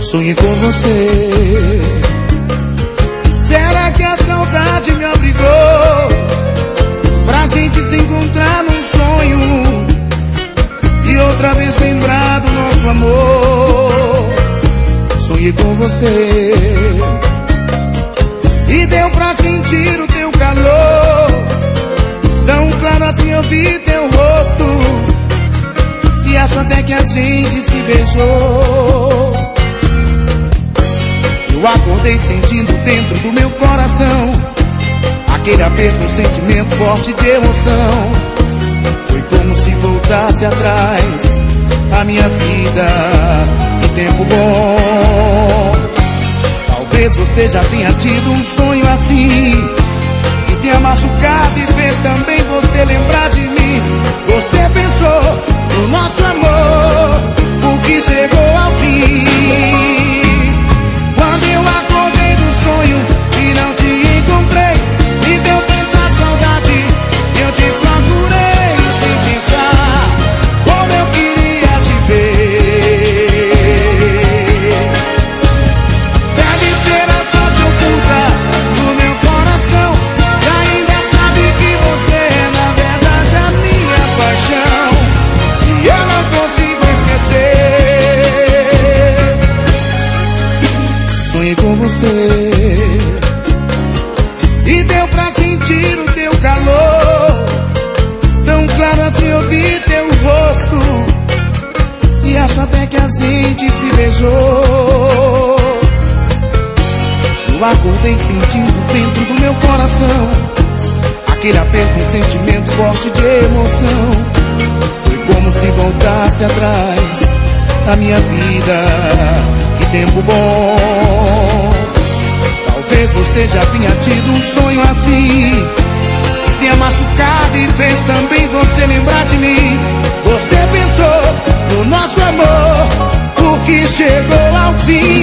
Sonhei com você. Será que a saudade me obrigou pra gente se encontrar num sonho e outra vez lembrar do nosso amor? Sonhei com você e deu pra sentir o teu calor. Tão claro assim eu vi teu rosto e acho até que a gente se beijou. Eu acordei sentindo dentro do meu coração aquele aperto, um sentimento forte de emoção. Foi como se voltasse atrás a minha vida, que tempo bom. Talvez você já tenha tido um sonho assim, que tenha machucado e fez também você lembrar de mim. Você pensou no nosso amor, o que chegou ao fim. Quando eu acordei do sonho e não te encontrei, me deu tanta saudade, eu te procurei sem pensar como eu queria te ver. Deve ser a força oculta no meu coração, que ainda sabe que você é na verdade a minha paixão, e eu não consigo esquecer. Sonhei com você e deu pra sentir o teu calor. Tão claro assim eu vi teu rosto e acho até que a gente se beijou. Eu acordei sentindo dentro do meu coração aquele aperto, um sentimento forte de emoção. Foi como se voltasse atrás a minha vida, que tempo bom. Talvez você já tenha tido um sonho assim, que tenha machucado e fez também você lembrar de mim. Você pensou no nosso amor, o que chegou ao fim.